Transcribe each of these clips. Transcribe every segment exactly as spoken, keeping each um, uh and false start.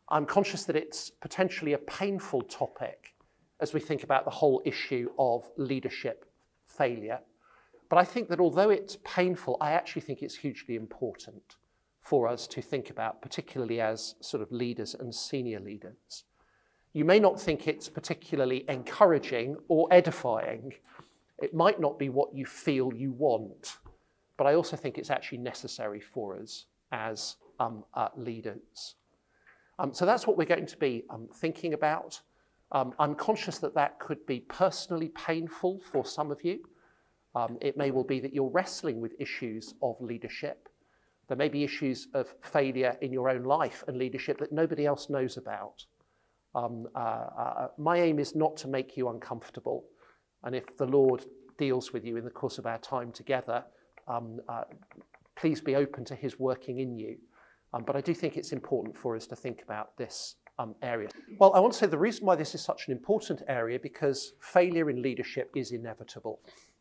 I'm conscious that it's potentially a painful topic as we think about the whole issue of leadership failure. But I think that although it's painful, I actually think it's hugely important for us to think about, particularly as sort of leaders and senior leaders. You may not think it's particularly encouraging or edifying. It might not be what you feel you want, but I also think it's actually necessary for us as um, uh, leaders. Um, so that's what we're going to be um, thinking about. Um, I'm conscious that that could be personally painful for some of you. Um, it may well be that you're wrestling with issues of leadership. There may be issues of failure in your own life and leadership that nobody else knows about. Um, uh, uh, my aim is not to make you uncomfortable. And if the Lord deals with you in the course of our time together, um, uh, please be open to his working in you. Um, but I do think it's important for us to think about this um, area. Well, I want to say the reason why this is such an important area, because failure in leadership is inevitable.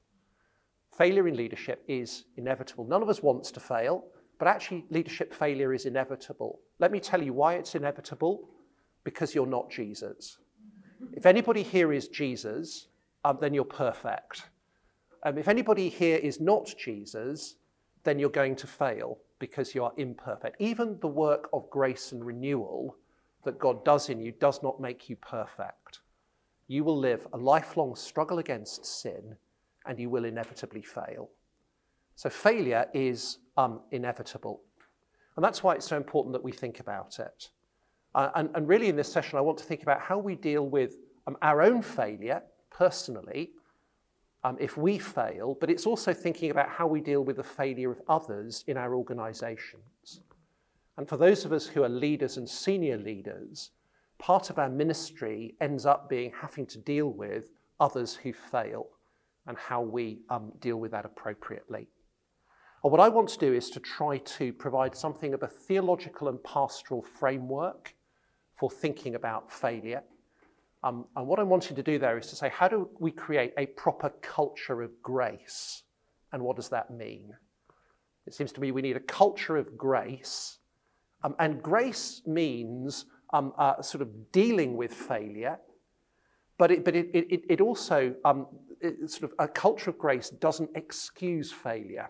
Failure in leadership is inevitable. None of us wants to fail, but actually leadership failure is inevitable. Let me tell you why it's inevitable. Because you're not Jesus. If anybody here is Jesus, um, then you're perfect. Um, if anybody here is not Jesus, then you're going to fail because you are imperfect. Even the work of grace and renewal that God does in you does not make you perfect. You will live a lifelong struggle against sin, and you will inevitably fail. So failure is um, inevitable. And that's why it's so important that we think about it. Uh, and, and really in this session, I want to think about how we deal with um, our own failure personally, um, if we fail, but it's also thinking about how we deal with the failure of others in our organizations. And for those of us who are leaders and senior leaders, part of our ministry ends up being having to deal with others who fail and how we um, deal with that appropriately. And what I want to do is to try to provide something of a theological and pastoral framework for thinking about failure. Um, and what I'm wanting to do there is to say, how do we create a proper culture of grace? And what does that mean? It seems to me we need a culture of grace. Um, and grace means um, uh, sort of dealing with failure, but it, but it, it, it also, um, it, sort of a culture of grace doesn't excuse failure.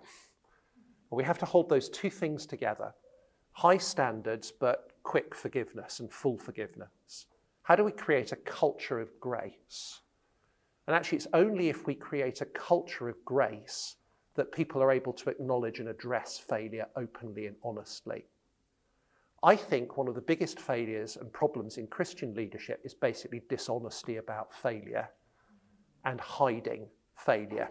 We have to hold those two things together. High standards, but quick forgiveness and full forgiveness. How do we create a culture of grace? And actually, it's only if we create a culture of grace that people are able to acknowledge and address failure openly and honestly. I think one of the biggest failures and problems in Christian leadership is basically dishonesty about failure and hiding failure.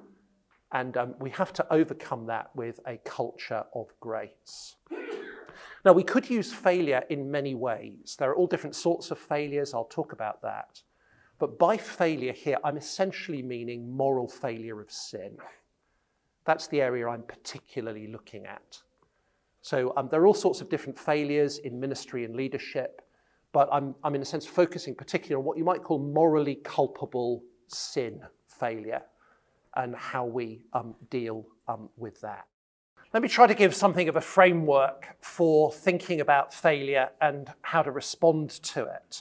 And um, we have to overcome that with a culture of grace. Now, we could use failure in many ways. There are all different sorts of failures. I'll talk about that. But by failure here, I'm essentially meaning moral failure of sin. That's the area I'm particularly looking at. So um, there are all sorts of different failures in ministry and leadership, but I'm, I'm in a sense focusing particularly on what you might call morally culpable sin failure and how we um, deal um, with that. Let me try to give something of a framework for thinking about failure and how to respond to it.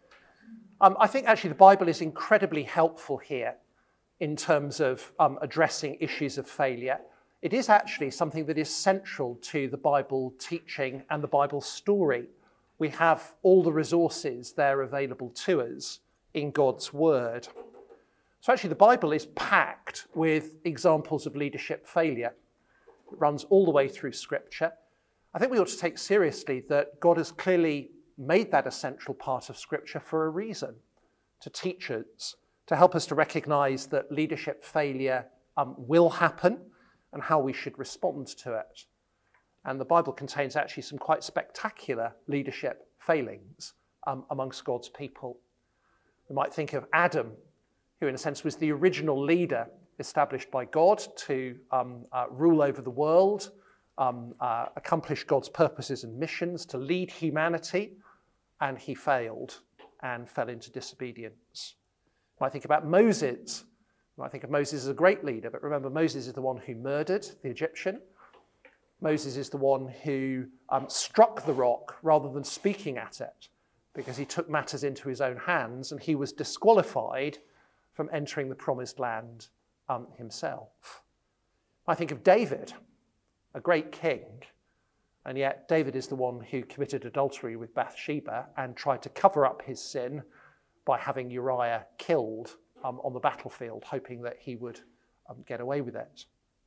Um, I think actually the Bible is incredibly helpful here in terms of um, addressing issues of failure. It is actually something that is central to the Bible teaching and the Bible story. We have all the resources there available to us in God's Word. So actually the Bible is packed with examples of leadership failure. It runs all the way through Scripture. I think we ought to take seriously that God has clearly made that a central part of Scripture for a reason, to teach us, to help us to recognize that leadership failure um, will happen and how we should respond to it. And the Bible contains actually some quite spectacular leadership failings um, amongst God's people. We might think of Adam, who in a sense was the original leader established by God to um, uh, rule over the world, um, uh, accomplish God's purposes and missions, to lead humanity, and he failed and fell into disobedience. You might think about Moses. You might think of Moses as a great leader, but remember Moses is the one who murdered the Egyptian. Moses is the one who um, struck the rock rather than speaking at it, because he took matters into his own hands and he was disqualified from entering the promised land um, himself. I think of David, a great king, and yet David is the one who committed adultery with Bathsheba and tried to cover up his sin by having Uriah killed um, on the battlefield, hoping that he would um, get away with it.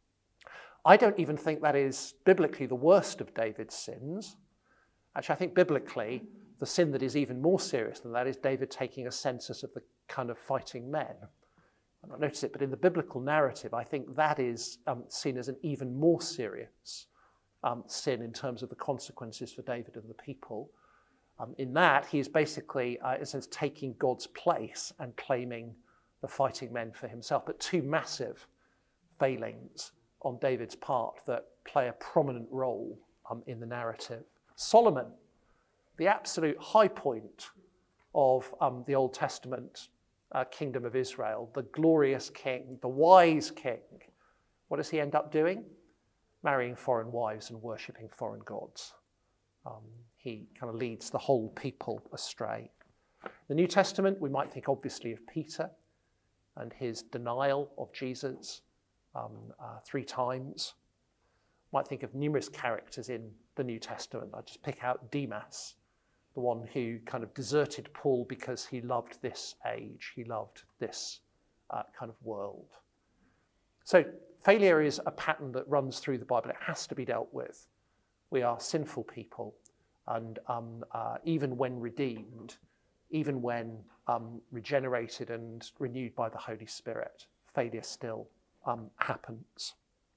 I don't even think that is biblically the worst of David's sins. Actually, I think biblically, the sin that is even more serious than that is David taking a census of the kind of fighting men. I don't notice it, but in the biblical narrative, I think that is um, seen as an even more serious um, sin in terms of the consequences for David and the people. Um, in that, he is basically, uh, in a sense, taking God's place and claiming the fighting men for himself. But two massive failings on David's part that play a prominent role um, in the narrative. Solomon, the absolute high point of um, the Old Testament uh, kingdom of Israel, the glorious king, the wise king. What does he end up doing? Marrying foreign wives and worshipping foreign gods. Um, he kind of leads the whole people astray. The New Testament, we might think obviously of Peter and his denial of Jesus um, uh, three times. Might think of numerous characters in the New Testament. I just pick out Demas, the one who kind of deserted Paul because he loved this age, he loved this uh, kind of world. So failure is a pattern that runs through the Bible. It has to be dealt with. We are sinful people, and um, uh, even when redeemed, even when um, regenerated and renewed by the Holy Spirit, failure still um, happens.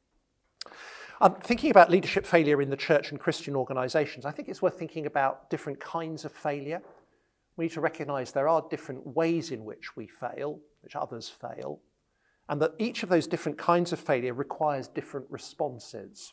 Um, thinking about leadership failure in the church and Christian organisations, I think it's worth thinking about different kinds of failure. We need to recognise there are different ways in which we fail, which others fail, and that each of those different kinds of failure requires different responses.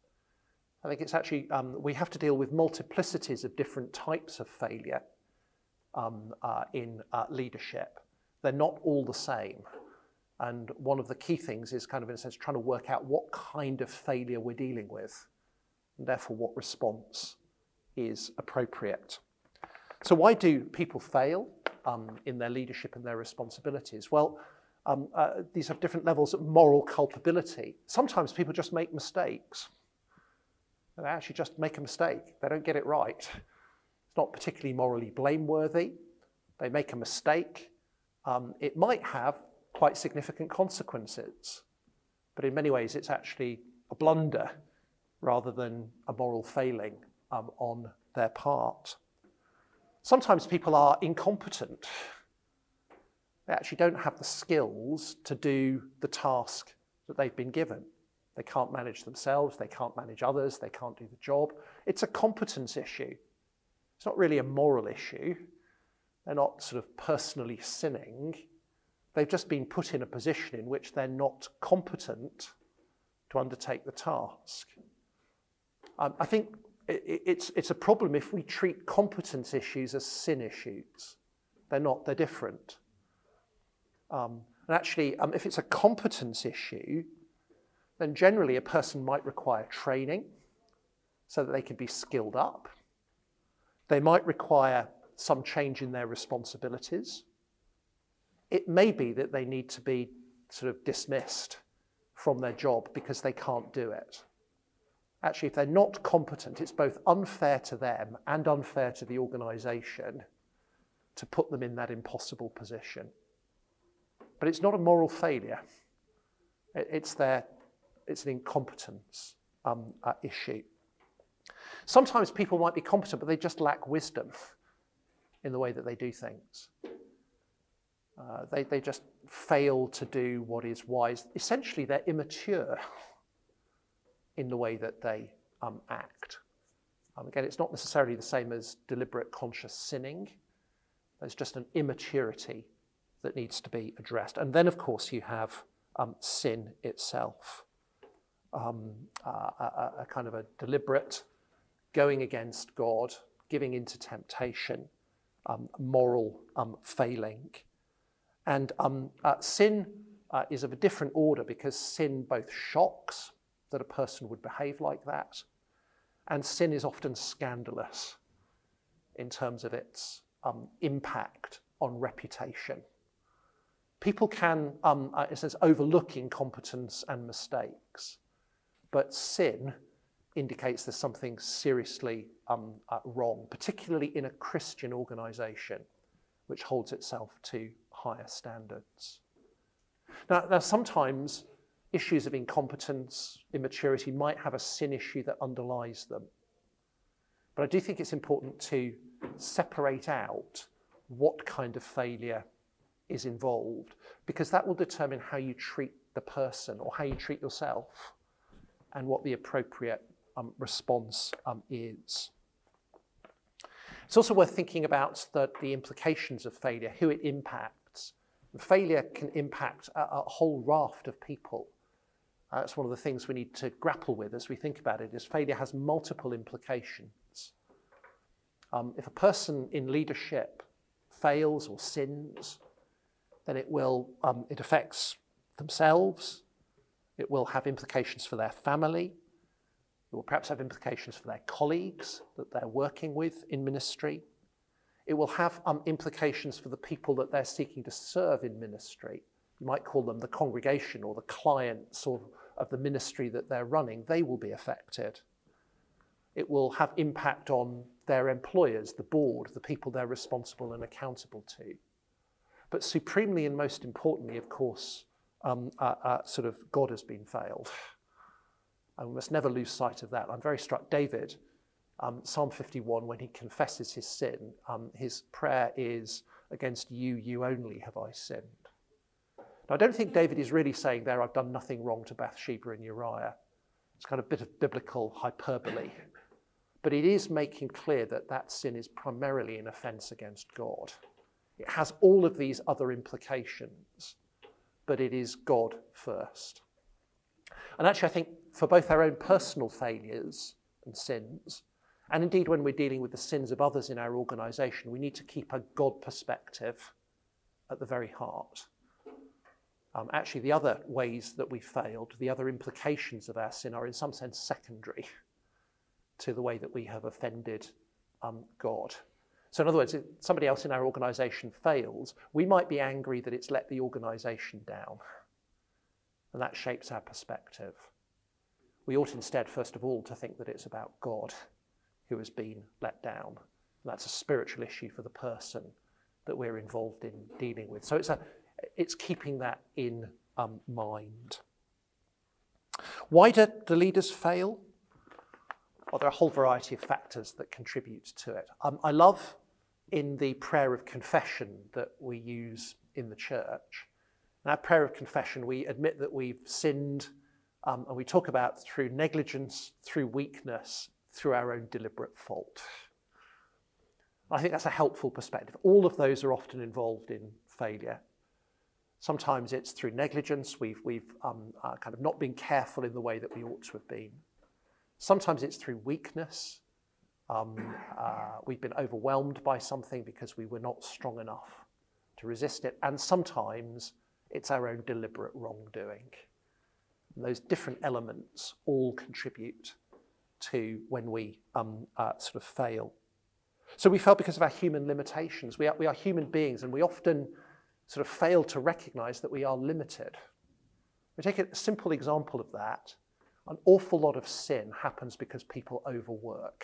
I think it's actually, um, we have to deal with multiplicities of different types of failure um, uh, in uh, leadership. They're not all the same. And one of the key things is kind of, in a sense, trying to work out what kind of failure we're dealing with, and therefore what response is appropriate. So why do people fail um, in their leadership and their responsibilities? Well, um, uh, these have different levels of moral culpability. Sometimes people just make mistakes. They actually just make a mistake. They don't get it right. It's not particularly morally blameworthy. They make a mistake. Um, it might have quite significant consequences, but in many ways it's actually a blunder rather than a moral failing um, on their part. Sometimes people are incompetent. They actually don't have the skills to do the task that they've been given. They can't manage themselves, they can't manage others, they can't do the job. It's a competence issue. It's not really a moral issue. They're not sort of personally sinning. They've just been put in a position in which they're not competent to undertake the task. Um, I think it, it's, it's a problem if we treat competence issues as sin issues. They're not, they're different. Um, and actually, um, if it's a competence issue, then generally a person might require training so that they can be skilled up. They might require some change in their responsibilities. It may be that they need to be sort of dismissed from their job because they can't do it. Actually, if they're not competent, it's both unfair to them and unfair to the organisation to put them in that impossible position. But it's not a moral failure. It's their, it's an incompetence um, uh, issue. Sometimes people might be competent, but they just lack wisdom in the way that they do things. Uh, they, they just fail to do what is wise. Essentially, they're immature in the way that they um, act. Um, again, it's not necessarily the same as deliberate conscious sinning. There's just an immaturity that needs to be addressed. And then, of course, you have um, sin itself, um, uh, a, a kind of a deliberate going against God, giving into temptation, um, moral um, failing. And um, uh, sin uh, is of a different order because sin both shocks that a person would behave like that. And sin is often scandalous in terms of its um, impact on reputation. People can, um, uh, it says, overlook incompetence and mistakes, but sin indicates there's something seriously um, uh, wrong, particularly in a Christian organisation which holds itself to higher standards. Now, now, sometimes issues of incompetence, immaturity might have a sin issue that underlies them. But I do think it's important to separate out what kind of failure is involved, because that will determine how you treat the person or how you treat yourself and what the appropriate um, response um, is. It's also worth thinking about the, the implications of failure, who it impacts. And failure can impact a, a whole raft of people. Uh, that's one of the things we need to grapple with as we think about it, is failure has multiple implications. Um, if a person in leadership fails or sins, then it will, um, it affects themselves, it will have implications for their family, it will perhaps have implications for their colleagues that they're working with in ministry. It will have um, implications for the people that they're seeking to serve in ministry. You might call them the congregation or the clients or of the ministry that they're running. They will be affected. It will have impact on their employers, the board, the people they're responsible and accountable to. But supremely and most importantly, of course, um, uh, uh, sort of God has been failed. And we must never lose sight of that. I'm very struck, David, um, Psalm fifty-one, when he confesses his sin, um, his prayer is, against you, you only have I sinned. Now, I don't think David is really saying there, I've done nothing wrong to Bathsheba and Uriah. It's kind of a bit of biblical hyperbole. But it is making clear that that sin is primarily an offence against God. It has all of these other implications, but it is God first. And actually, I think for both our own personal failures and sins, and indeed when we're dealing with the sins of others in our organisation, we need to keep a God perspective at the very heart. Um, actually, the other ways that we failed, the other implications of our sin are in some sense secondary to the way that we have offended um, God. So in other words, if somebody else in our organisation fails, we might be angry that it's let the organisation down. And that shapes our perspective. We ought instead, first of all, to think that it's about God who has been let down. And that's a spiritual issue for the person that we're involved in dealing with. So it's, a, it's keeping that in um, mind. Why do the leaders fail? Well, there are a whole variety of factors that contribute to it. Um, I love in the prayer of confession that we use in the church. In our prayer of confession, we admit that we've sinned, um, and we talk about through negligence, through weakness, through our own deliberate fault. I think that's a helpful perspective. All of those are often involved in failure. Sometimes it's through negligence. We've, we've um, uh, kind of not been careful in the way that we ought to have been. Sometimes it's through weakness. Um, uh, we've been overwhelmed by something because we were not strong enough to resist it. And sometimes it's our own deliberate wrongdoing. And those different elements all contribute to when we um, uh, sort of fail. So we fail because of our human limitations. We are, we are human beings, and we often sort of fail to recognize that we are limited. We take a simple example of that. An awful lot of sin happens because people overwork.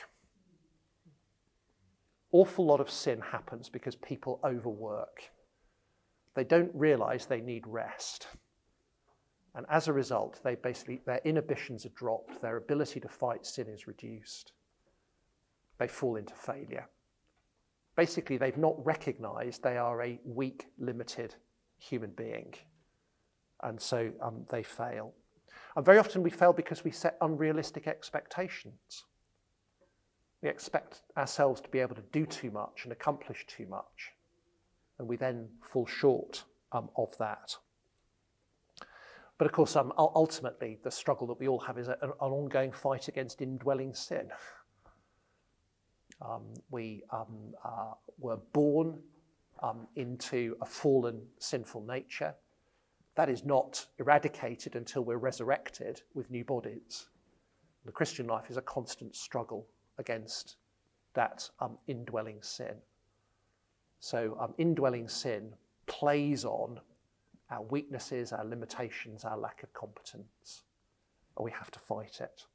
Awful lot of sin happens because people overwork. They don't realize they need rest. And as a result, they basically, their inhibitions are dropped, their ability to fight sin is reduced. They fall into failure. Basically, they've not recognized they are a weak, limited human being. And so um, they fail. And very often we fail because we set unrealistic expectations. We expect ourselves to be able to do too much and accomplish too much. And we then fall short um, of that. But of course, um, ultimately, the struggle that we all have is a, an ongoing fight against indwelling sin. Um, we um, uh, were born um, into a fallen, sinful nature. that is not eradicated until we're resurrected with new bodies. The Christian life is a constant struggle against that um, indwelling sin. So um, indwelling sin plays on our weaknesses, our limitations, our lack of competence, and we have to fight it.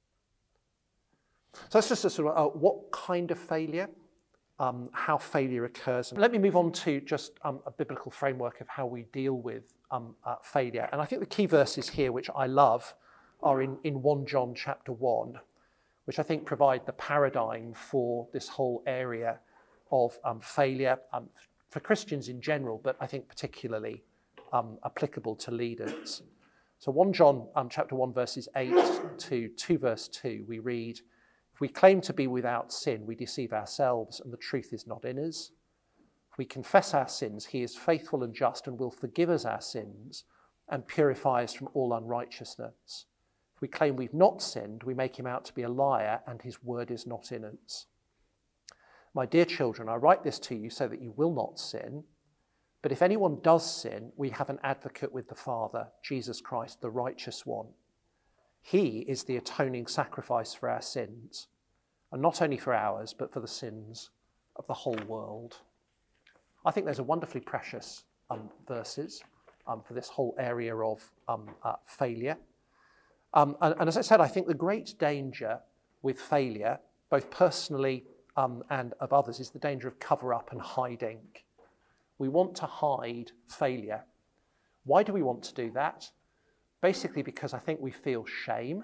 So that's just a sort of uh, what kind of failure, um, how failure occurs. And let me move on to just um, a biblical framework of how we deal with um, uh, failure. And I think the key verses here, which I love, are in, in First John chapter one, which I think provide the paradigm for this whole area of um, failure um, for Christians in general, but I think particularly um, applicable to leaders. So First John um, chapter one, verses eight to two verse two, we read, "If we claim to be without sin, we deceive ourselves, and the truth is not in us. If we confess our sins, he is faithful and just and will forgive us our sins and purify us from all unrighteousness. If we claim we've not sinned, we make him out to be a liar, and his word is not in us. My dear children, I write this to you so that you will not sin. But if anyone does sin, we have an advocate with the Father, Jesus Christ, the righteous one. He is the atoning sacrifice for our sins, and not only for ours, but for the sins of the whole world." I think those are wonderfully precious um, verses um, for this whole area of um, uh, failure. Um, and, and as I said, I think the great danger with failure, both personally um, and of others, is the danger of cover-up and hiding. We want to hide failure. Why do we want to do that? Basically because I think we feel shame.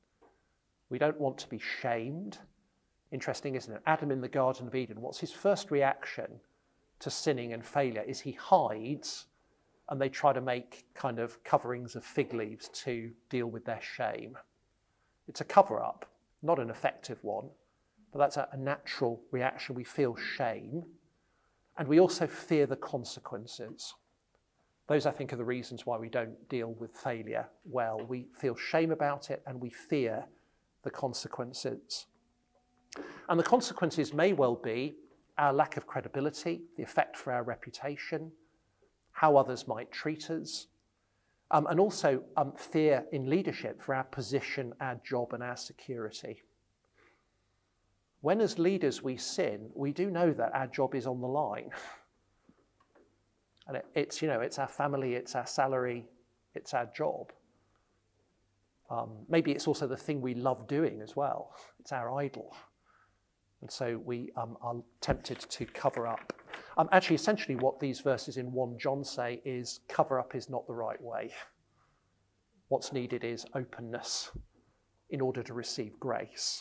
We don't want to be shamed. Interesting, isn't it? Adam in the Garden of Eden, what's his first reaction to sinning and failure is he hides, and they try to make kind of coverings of fig leaves to deal with their shame. It's a cover-up, not an effective one, but that's a, a natural reaction. We feel shame, and we also fear the consequences. Those, I think, are the reasons why we don't deal with failure well. We feel shame about it, and we fear the consequences. And the consequences may well be our lack of credibility, the effect for our reputation, how others might treat us, um, and also um, fear in leadership for our position, our job, and our security. When as leaders we sin, we do know that our job is on the line. And it, it's, you know, it's our family, it's our salary, it's our job. Um, maybe it's also the thing we love doing as well. It's our idol. And so we um, are tempted to cover up. Um, actually, essentially what these verses in First John say is cover up is not the right way. What's needed is openness in order to receive grace.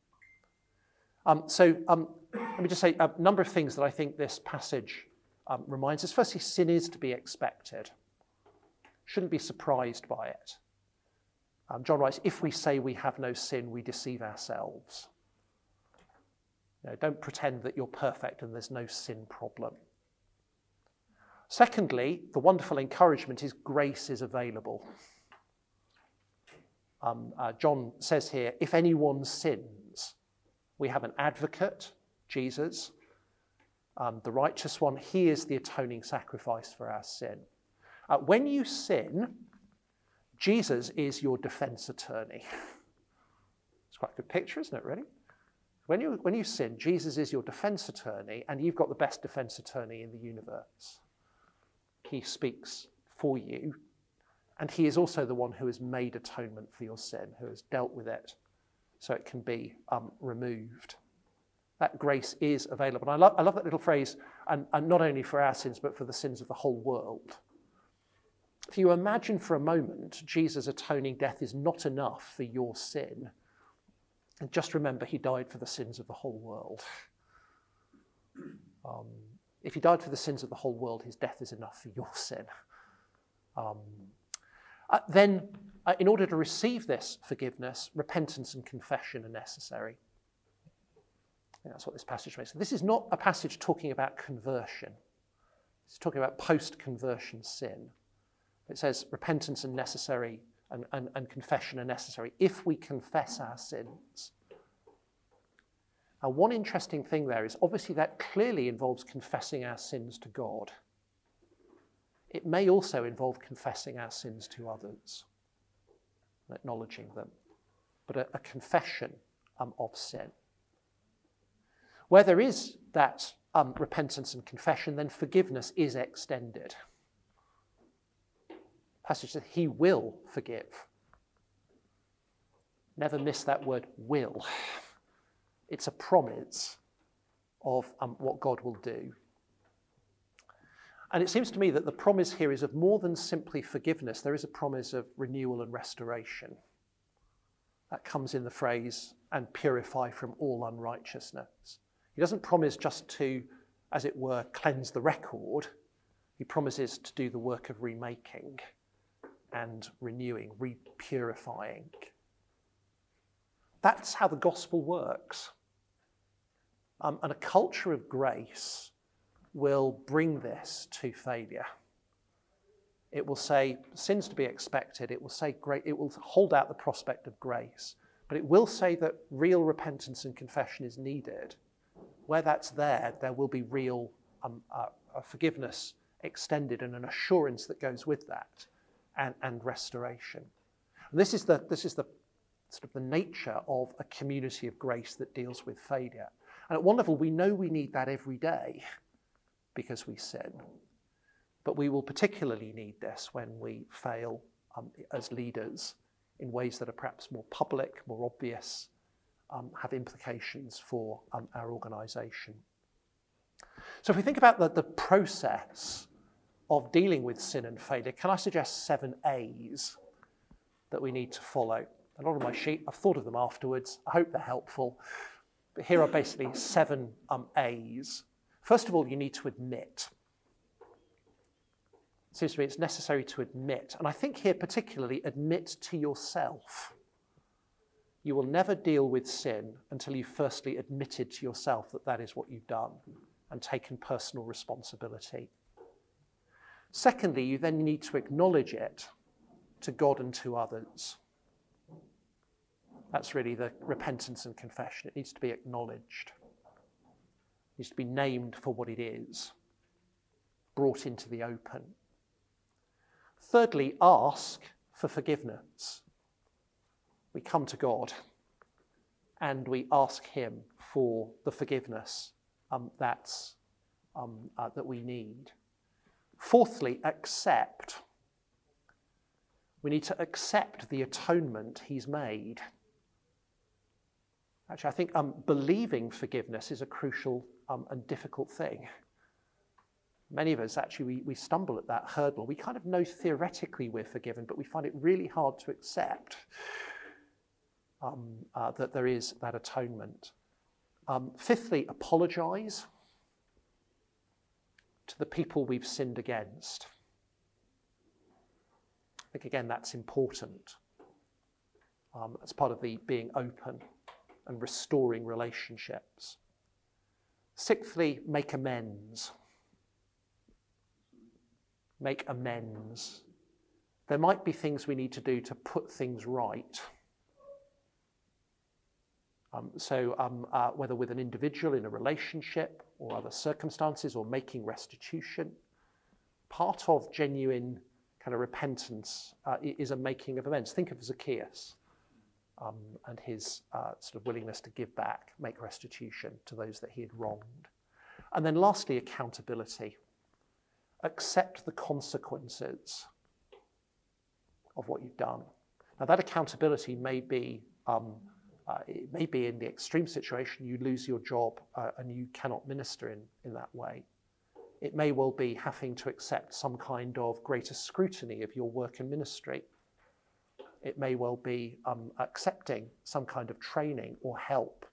Um, so um, let me just say a number of things that I think this passage um, reminds us. Firstly, sin is to be expected. Shouldn't be surprised by it. Um, John writes, if we say we have no sin, we deceive ourselves. You know, don't pretend that you're perfect and there's no sin problem. Secondly, the wonderful encouragement is grace is available. Um, uh, John says here, if anyone sins, we have an advocate, Jesus, um, the righteous one. He is the atoning sacrifice for our sin. Uh, when you sin, Jesus is your defense attorney. It's quite a good picture, isn't it, really? When you, when you sin, Jesus is your defense attorney, and you've got the best defense attorney in the universe. He speaks for you, and he is also the one who has made atonement for your sin, who has dealt with it so it can be um, removed. That grace is available. And I love, I love that little phrase, and, and not only for our sins, but for the sins of the whole world. If you imagine for a moment Jesus' atoning death is not enough for your sin, and just remember he died for the sins of the whole world. Um, if he died for the sins of the whole world, his death is enough for your sin. Um, uh, then, uh, in order to receive this forgiveness, repentance and confession are necessary. I think that's what this passage makes. This is not a passage talking about conversion. It's talking about post-conversion sin. It says repentance and necessary and, and, and confession are necessary if we confess our sins. Now, one interesting thing there is obviously that clearly involves confessing our sins to God. It may also involve confessing our sins to others and acknowledging them, but a, a confession um, of sin. Where there is that um, repentance and confession, then forgiveness is extended. Passage says he will forgive. Never miss that word will. It's a promise of um, what God will do. And it seems to me that the promise here is of more than simply forgiveness. There is a promise of renewal and restoration. That comes in the phrase, and purify from all unrighteousness. He doesn't promise just to, as it were, cleanse the record. He promises to do the work of remaking and renewing, re-purifying. That's how the gospel works. Um, and a culture of grace will bring this to failure. It will say sins to be expected. It will say great. It will hold out the prospect of grace, but it will say that real repentance and confession is needed. Where that's there, there will be real um, uh, uh, forgiveness extended and an assurance that goes with that, and, and restoration. And this is the this is the sort of the nature of a community of grace that deals with failure. And at one level, we know we need that every day, because we sin. But we will particularly need this when we fail um, as leaders in ways that are perhaps more public, more obvious, um, have implications for um, our organisation. So if we think about the, the process of dealing with sin and failure, can I suggest seven A's that we need to follow? They're not on my sheet. I've thought of them afterwards. I hope they're helpful. But here are basically seven um, A's. First of all, you need to admit. It seems to me it's necessary to admit, and I think here particularly admit to yourself. You will never deal with sin until you've firstly admitted to yourself that that is what you've done and taken personal responsibility. Secondly, you then need to acknowledge it to God and to others. That's really the repentance and confession. It needs to be acknowledged. Needs to be named for what it is, brought into the open. Thirdly, ask for forgiveness. We come to God and we ask him for the forgiveness um, that's, um, uh, that we need. Fourthly, accept. We need to accept the atonement he's made. Actually, I think um, believing forgiveness is a crucial Um, and difficult thing. Many of us actually, we, we stumble at that hurdle. We kind of know theoretically we're forgiven, but we find it really hard to accept um, uh, that there is that atonement. Um, fifthly, apologise to the people we've sinned against. I think, again, that's important. Um, as part of the being open and restoring relationships. Sixthly, make amends. Make amends. There might be things we need to do to put things right. Um, so um, uh, whether with an individual in a relationship or other circumstances or making restitution, part of genuine kind of repentance uh, is a making of amends. Think of Zacchaeus. Um, and his uh, sort of willingness to give back, make restitution to those that he had wronged. And then lastly, accountability. Accept the consequences of what you've done. Now that accountability may be, um, uh, it may be in the extreme situation, you lose your job uh, and you cannot minister in, in that way. It may well be having to accept some kind of greater scrutiny of your work and ministry. It may well be um, accepting some kind of training or help.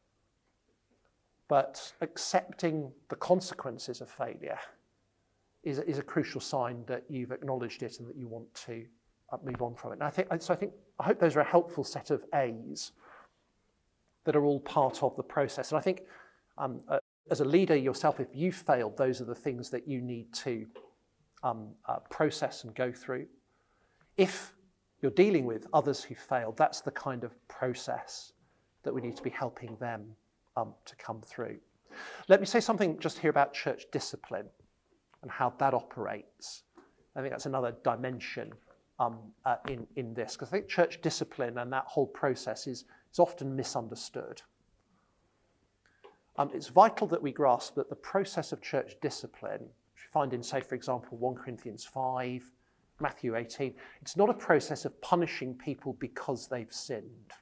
But accepting the consequences of failure is, is a crucial sign that you've acknowledged it and that you want to uh, move on from it. And I think, so I think, I hope those are a helpful set of A's that are all part of the process. And I think um, uh, as a leader yourself, if you've failed, those are the things that you need to um, uh, process and go through. If you're dealing with others who failed, that's the kind of process that we need to be helping them um, to come through. Let me say something just here about church discipline and how that operates I think that's another dimension um, uh, in, in this, because I think church discipline and that whole process is, is often misunderstood. Um, it's vital that we grasp that the process of church discipline, which we find in, say, for example, First Corinthians five, Matthew eighteen, it's not a process of punishing people because they've sinned.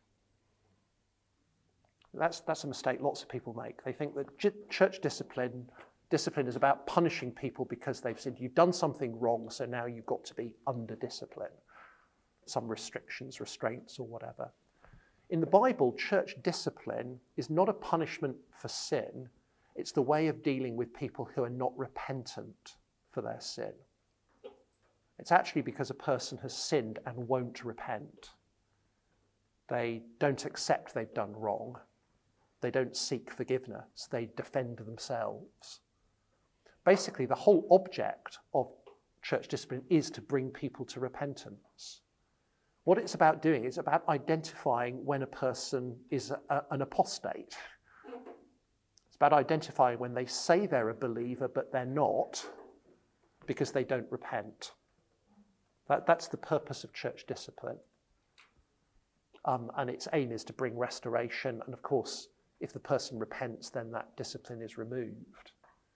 That's, that's a mistake lots of people make. They think that j- church discipline, discipline is about punishing people because they've sinned. You've done something wrong, so now you've got to be under discipline. Some restrictions, restraints, or whatever. In the Bible, church discipline is not a punishment for sin. It's the way of dealing with people who are not repentant for their sin. It's actually because a person has sinned and won't repent. They don't accept they've done wrong. They don't seek forgiveness. They defend themselves. Basically, the whole object of church discipline is to bring people to repentance. What it's about doing is about identifying when a person is a, a, an apostate. It's about identifying when they say they're a believer, but they're not, because they don't repent. That, that's the purpose of church discipline. Um, and its aim is to bring restoration. And of course, if the person repents, then that discipline is removed.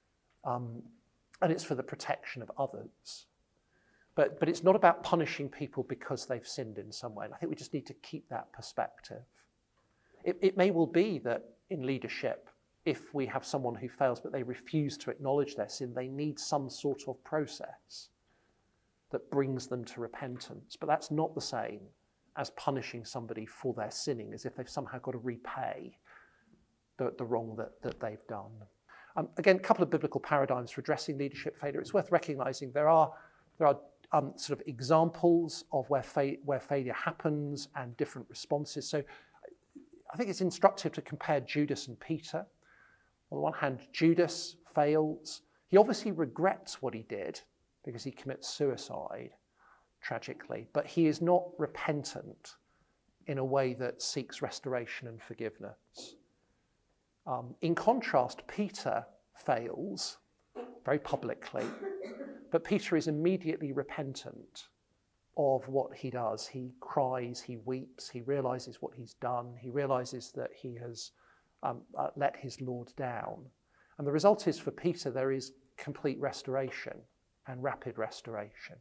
Um, and it's for the protection of others. But, but it's not about punishing people because they've sinned in some way. And I think we just need to keep that perspective. It, it may well be that in leadership, if we have someone who fails but they refuse to acknowledge their sin, they need some sort of process that brings them to repentance. But that's not the same as punishing somebody for their sinning, as if they've somehow got to repay the, the wrong that, that they've done. Um, again, a couple of biblical paradigms for addressing leadership failure. It's worth recognizing there are, there are Um, sort of examples of where, fa- where failure happens and different responses. So I think it's instructive to compare Judas and Peter. On the one hand, Judas fails. He obviously regrets what he did because he commits suicide, tragically, but he is not repentant in a way that seeks restoration and forgiveness. Um, in contrast, Peter fails very publicly, but Peter is immediately repentant of what he does. He cries, he weeps, he realizes what he's done, he realizes that he has um, uh, let his Lord down. And the result is, for Peter, there is complete restoration and rapid restoration.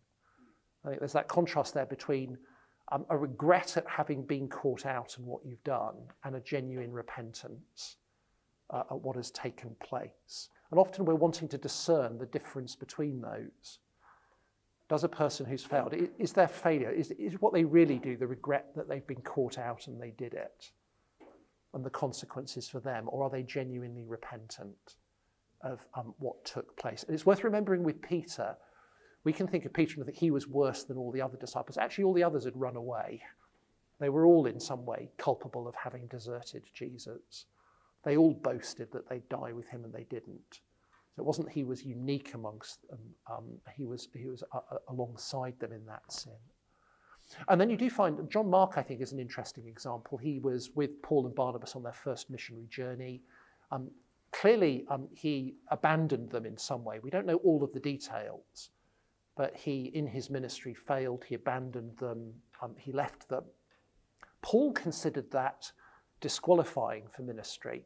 I think there's that contrast there between um, a regret at having been caught out and what you've done and a genuine repentance uh, at what has taken place. And often we're wanting to discern the difference between those. Does a person who's failed, is their failure, is, is what they really do the regret that they've been caught out and they did it, and the consequences for them, or are they genuinely repentant of um, what took place? And it's worth remembering with Peter, we can think of Peter and think he was worse than all the other disciples. Actually, all the others had run away. They were all in some way culpable of having deserted Jesus. They all boasted that they'd die with him and they didn't. So it wasn't that he was unique amongst them. Um, he was, he was uh, alongside them in that sin. And then you do find, John Mark, I think, is an interesting example. He was with Paul and Barnabas on their first missionary journey. Um, clearly, um, he abandoned them in some way. We don't know all of the details, but he, in his ministry, failed. He abandoned them. Um, he left them. Paul considered that disqualifying for ministry.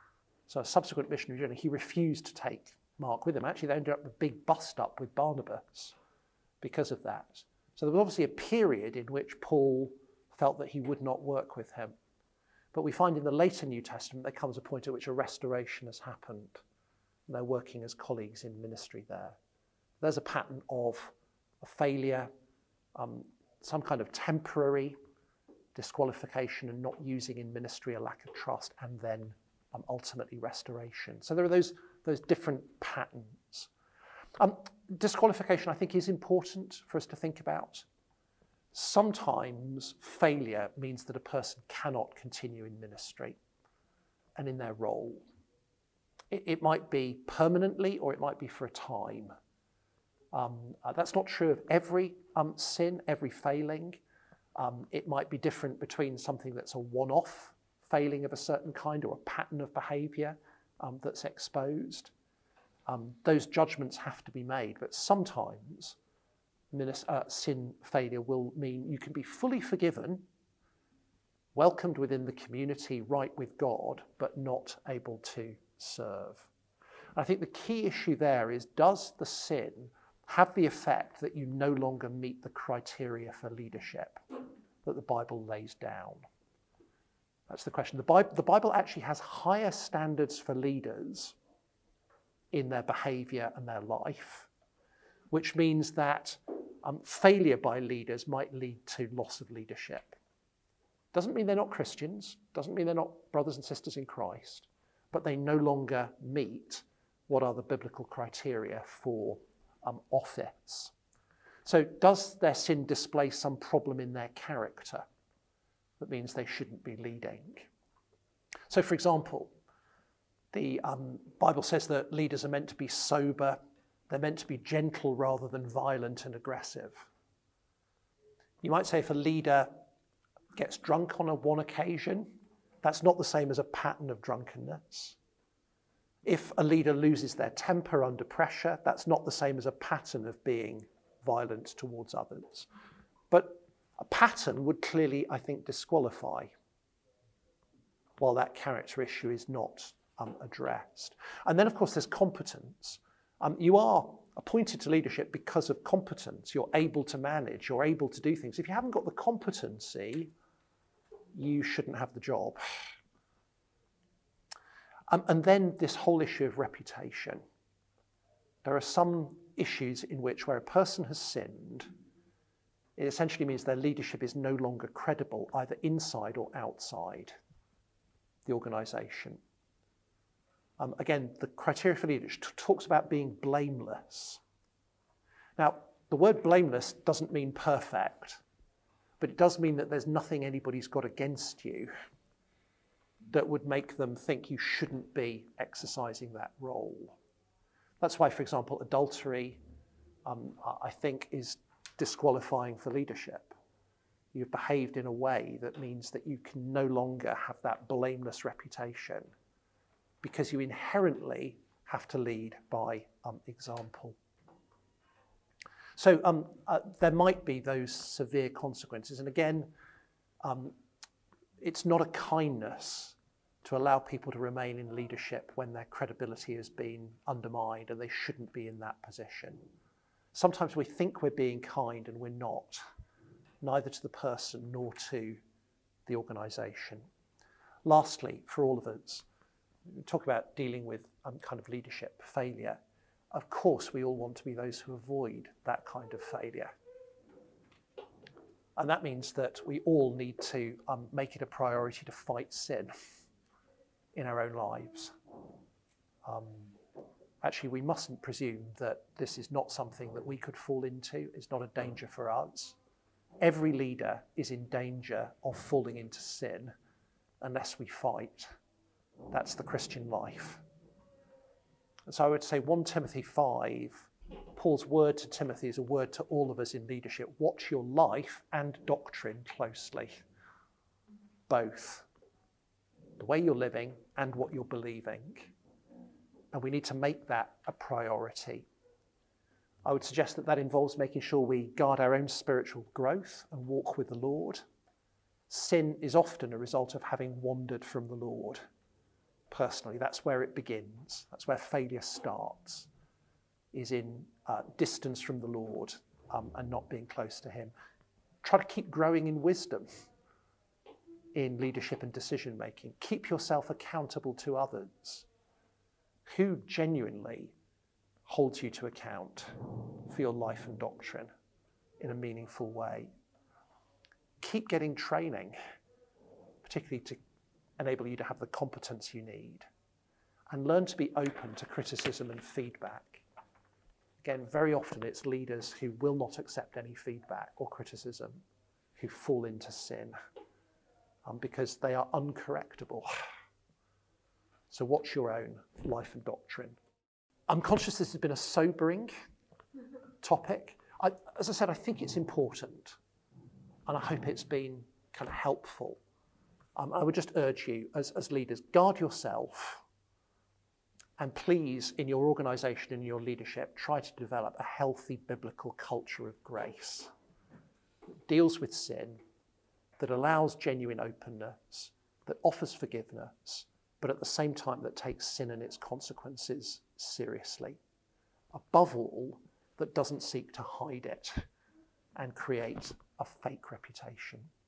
So a subsequent missionary journey, he refused to take Mark with him. Actually, they ended up with a big bust-up with Barnabas because of that. So there was obviously a period in which Paul felt that he would not work with him. But we find in the later New Testament there comes a point at which a restoration has happened. And they're working as colleagues in ministry there. There's a pattern of a failure, um, some kind of temporary disqualification and not using in ministry, a lack of trust, and then um, ultimately restoration. So there are those, those different patterns. Um, disqualification, I think, is important for us to think about. Sometimes failure means that a person cannot continue in ministry and in their role. It, it might be permanently or it might be for a time. Um, uh, that's not true of every um, sin, every failing. Um, it might be different between something that's a one-off failing of a certain kind or a pattern of behaviour um, that's exposed. Um, those judgments have to be made, but sometimes uh, sin failure will mean you can be fully forgiven, welcomed within the community, right with God, but not able to serve. I think the key issue there is, does the sin have the effect that you no longer meet the criteria for leadership that the Bible lays down? That's the question. The Bible, the Bible actually has higher standards for leaders in their behavior and their life, which means that um, failure by leaders might lead to loss of leadership. Doesn't mean they're not Christians, doesn't mean they're not brothers and sisters in Christ, but they no longer meet what are the biblical criteria for um, office. So does their sin display some problem in their character that means they shouldn't be leading? So for example, the um, Bible says that leaders are meant to be sober, they're meant to be gentle rather than violent and aggressive. You might say if a leader gets drunk on a one occasion, that's not the same as a pattern of drunkenness. If a leader loses their temper under pressure, that's not the same as a pattern of being violent towards others. But a pattern would clearly, I think, disqualify, while that character issue is not um, addressed. And then, of course, there's competence. Um, you are appointed to leadership because of competence. You're able to manage, you're able to do things. If you haven't got the competency, you shouldn't have the job. Um, and then this whole issue of reputation. There are some issues in which where a person has sinned, it essentially means their leadership is no longer credible, either inside or outside the organisation. Um, again, the criteria for leadership t- talks about being blameless. Now, the word blameless doesn't mean perfect, but it does mean that there's nothing anybody's got against you that would make them think you shouldn't be exercising that role. That's why, for example, adultery, um, I think, is disqualifying for leadership. You've behaved in a way that means that you can no longer have that blameless reputation because you inherently have to lead by um, example. So um, uh, there might be those severe consequences. And again, um, it's not a kindness to allow people to remain in leadership when their credibility has been undermined and they shouldn't be in that position. Sometimes we think we're being kind and we're not, neither to the person nor to the organisation. Lastly, for all of us, we talk about dealing with um, kind of leadership failure. Of course, we all want to be those who avoid that kind of failure. And that means that we all need to um, make it a priority to fight sin in our own lives. Um, actually, we mustn't presume that this is not something that we could fall into. It's not a danger for us. Every leader is in danger of falling into sin unless we fight. That's the Christian life. And so I would say First Timothy five, Paul's word to Timothy is a word to all of us in leadership. Watch your life and doctrine closely. Both. The way you're living and what you're believing. And we need to make that a priority. I would suggest that that involves making sure we guard our own spiritual growth and walk with the Lord. Sin is often a result of having wandered from the Lord. Personally, that's where it begins. That's where failure starts, is in uh, distance from the Lord um, and not being close to him. Try to keep growing in wisdom in leadership and decision making. Keep yourself accountable to others. Who genuinely holds you to account for your life and doctrine in a meaningful way? Keep getting training, particularly to enable you to have the competence you need. And learn to be open to criticism and feedback. Again, very often it's leaders who will not accept any feedback or criticism who fall into sin um, because they are uncorrectable. So watch your own life and doctrine. I'm conscious this has been a sobering topic. I, as I said, I think it's important, and I hope it's been kind of helpful. Um, I would just urge you, as, as leaders, guard yourself And please, in your organisation and your leadership, try to develop a healthy biblical culture of grace that deals with sin, that allows genuine openness, that offers forgiveness, but at the same time that takes sin and its consequences seriously. Above all, that doesn't seek to hide it and create a fake reputation.